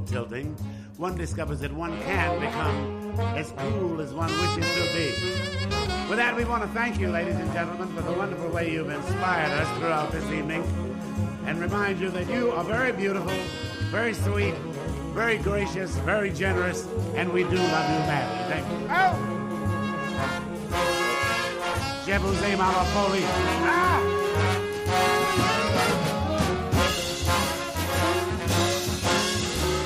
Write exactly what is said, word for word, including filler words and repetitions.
tilting, one discovers that one can become as cool as one wishes to be. With that, we want to thank you, ladies and gentlemen, for the wonderful way you've inspired us throughout this evening, and remind you that you are very beautiful, very sweet, very gracious, very generous, and we do love you madly. Thank you. Oh! Je vous aime à la folie. Ah!